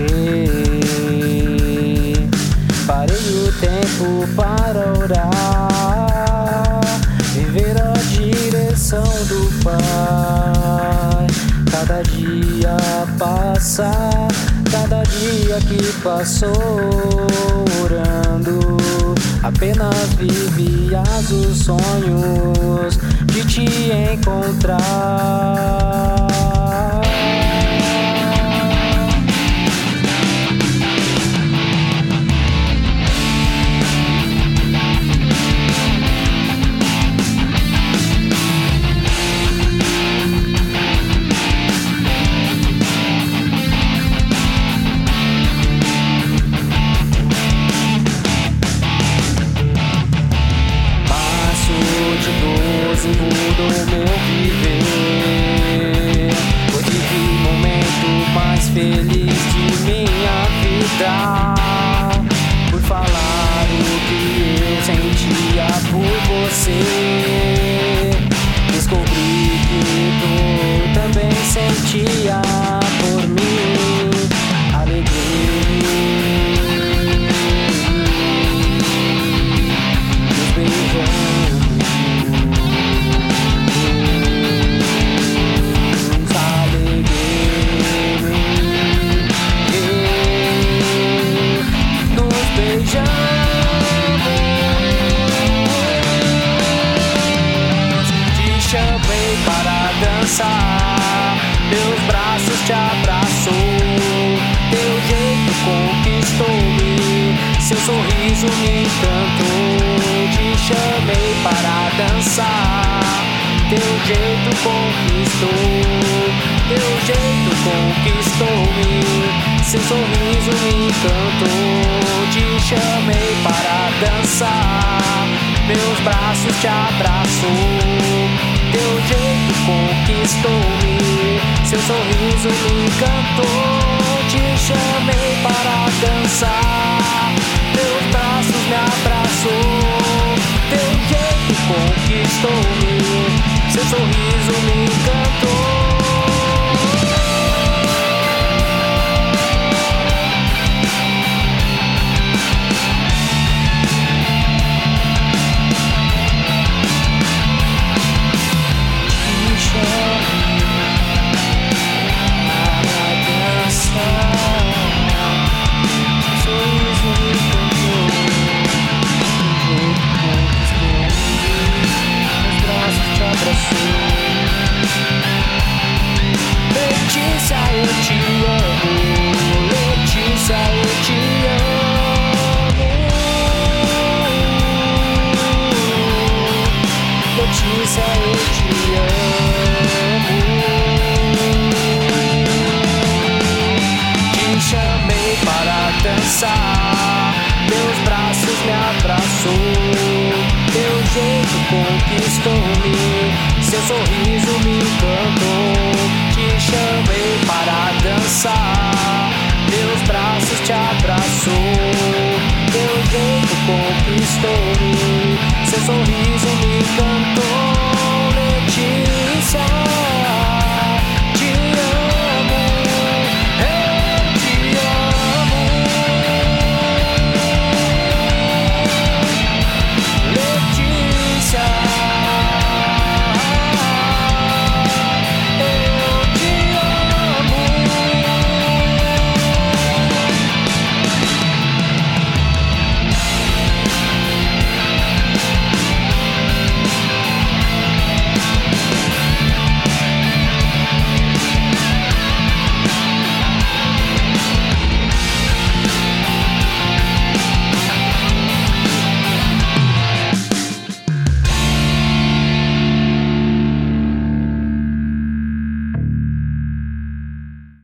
viver. Parei o tempo para orar, viver a direção do Pai. Cada dia passar, cada dia que passou orando, apenas vivias os sonhos de te encontrar. Mudou meu viver, hoje vivi o momento mais feliz de minha vida. Por falar o que eu sentia por você, descobri que tu também sentia por mim. Alegria, nos beijamos. Meus braços te abraçou, teu jeito conquistou-me, seu sorriso me encantou. Te chamei para dançar, teu jeito conquistou, teu jeito conquistou-me, seu sorriso me encantou. Te chamei para dançar, meus braços te abraçou, teu jeito conquistou-me, seu sorriso me encantou. Te chamei para dançar, teus braços me abraçou, teu jeito conquistou-me, seu sorriso me encantou. Letícia, eu te amo. Letícia, eu te amo. Letícia, eu te amo. Te chamei para dançar, teus braços me abraçou, teu jeito conquistou-me, seu sorriso me encantou. Te chamei para dançar, meus braços te abraçou, teu jeito conquistou-me, seu sorriso me encantou.